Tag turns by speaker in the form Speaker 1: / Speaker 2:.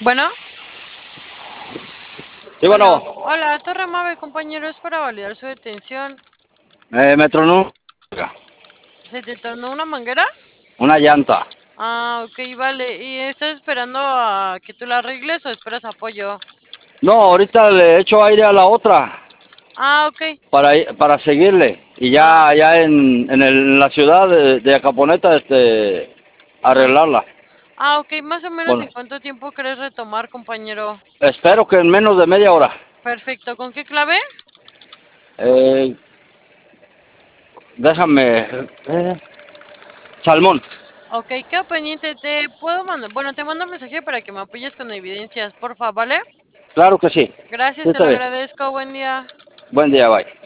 Speaker 1: Bueno,
Speaker 2: Sí,
Speaker 1: bueno.
Speaker 2: bueno,
Speaker 1: Hola, Torre Amable, compañero, es para validar su detención.
Speaker 2: me tronó
Speaker 1: ¿Se te tornó una manguera?
Speaker 2: una llanta.
Speaker 1: Ah, ok, vale. ¿Y estás esperando a que tú la arregles o esperas apoyo?
Speaker 2: No, ahorita le echo aire a la otra
Speaker 1: Ah, ok.
Speaker 2: para seguirle. Y
Speaker 1: Ah,
Speaker 2: ya en la ciudad de Acaponeta,
Speaker 1: ah,
Speaker 2: arreglarla.
Speaker 1: ok. Más o menos
Speaker 2: Bueno,
Speaker 1: en cuánto tiempo querés retomar, compañero.
Speaker 2: espero que en menos de media hora.
Speaker 1: Perfecto. ¿Con qué clave?
Speaker 2: Eh, déjame. eh, Salmón.
Speaker 1: Ok, quedo pendiente. Te puedo mandar. Bueno, te mando un mensaje para que me apoyes con evidencias, porfa, ¿vale?
Speaker 2: Claro que sí. Sí,
Speaker 1: Gracias, te
Speaker 2: está
Speaker 1: lo
Speaker 2: bien.
Speaker 1: agradezco. Buen día.
Speaker 2: Buen día, bye.